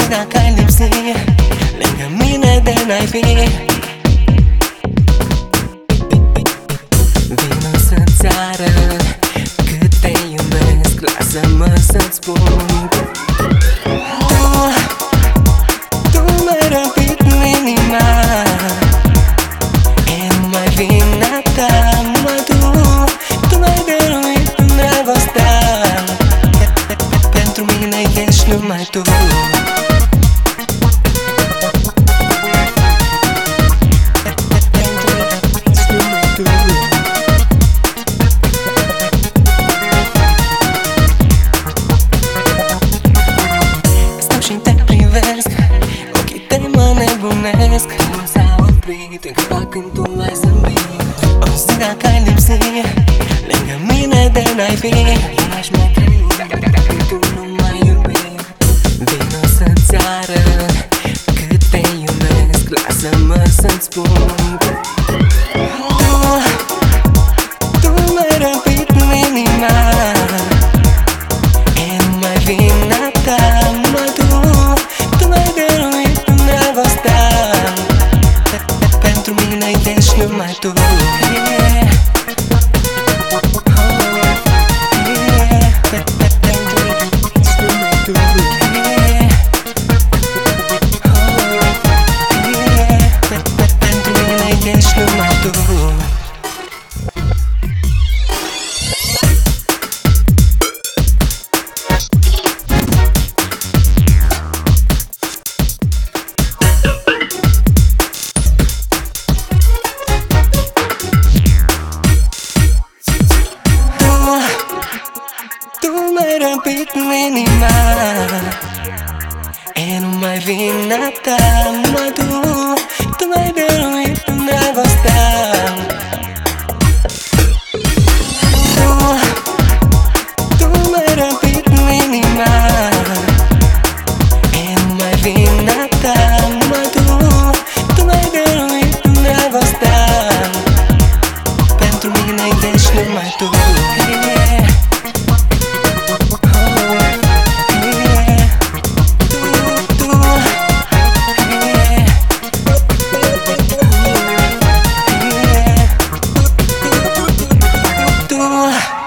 dacă ai lipsi lângă mine de n-ai fi. Vino să-ți arăt cât te iubesc, lasă-mă să-ți spun. Tu mi-ai răpit inima, e numai vina ta, numai tu mi-ai dăruit dragostea. Pentru mine ești numai tu. Stau și te privesc, ochii tăi mă nebunesc. Nu s-a oprit încă când tu ai zâmbit. O zi dacă ai lipsi lângă mine de n-ai fi. N-aș mai trăi dacă tu nu m-ai iubit. Vino să-ți arăt cât te iubesc, lasă-mă să-ți spun. Tu mi-ai răpit inima, e numai vina ta, numai tu mi-ai dăruit dragostea. Pentru mine ești numai tu. Tu mi-ai răpit inima, e numai vina ta, numai tu mi-ai dăruit dragostea. Tu mi-ai răpit inima, e numai vina ta, numai tu mi-ai dăruit dragostea. Pentru mine ești numai tu. Oh,